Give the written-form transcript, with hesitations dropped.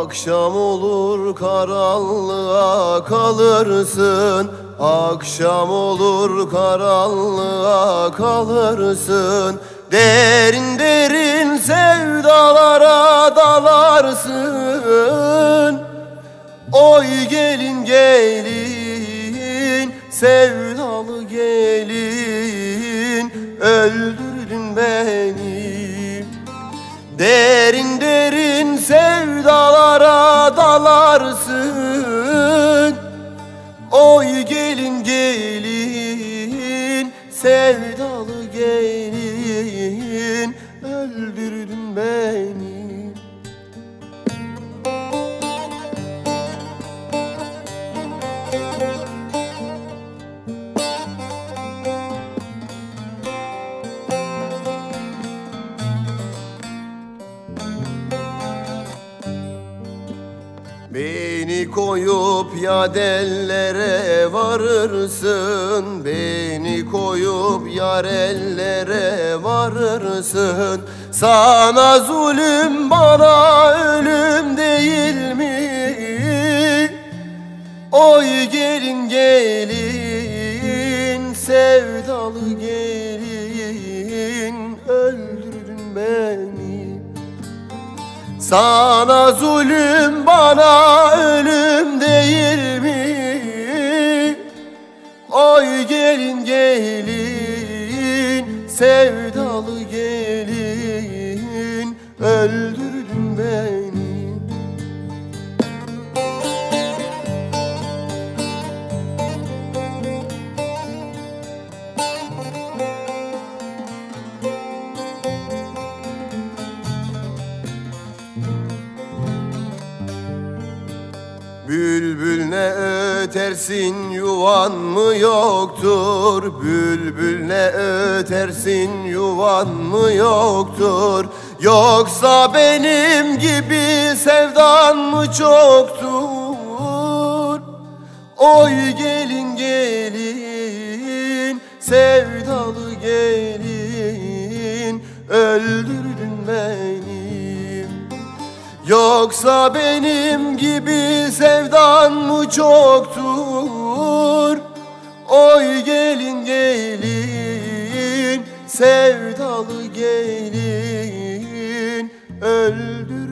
Akşam olur karanlığa kalırsın, akşam olur karanlığa kalırsın. Derin derin sevdalara dalarsın. Oy gelin gelin, sevdalı gelin, öldürdün beni. Derin derin sevdalara dalarsın. Oy gelin gelin, sevdalı gelin, öldürdün beni. Beni koyup yad ellere varırsın, beni koyup yar ellere varırsın. Sana zulüm bana ölüm değil mi? Oy gelin gelin, sevdalı gelin, öldürdün beni. Sana zulüm bana ölüm değil mi? Oy gelin gelin, sevdalı gelin, öldürdün beni. Bülbül ne ötersin, yuvan mı yoktur? Bülbül ne ötersin, yuvan mı yoktur? Yoksa benim gibi sevdan mı çoktur? Oy gelin gelin, sevdalı gelin, öldürdün beni. Yoksa benim gibi sevdan mı çoktur? Oy gelin gelin, sevdalı gelin, öldü.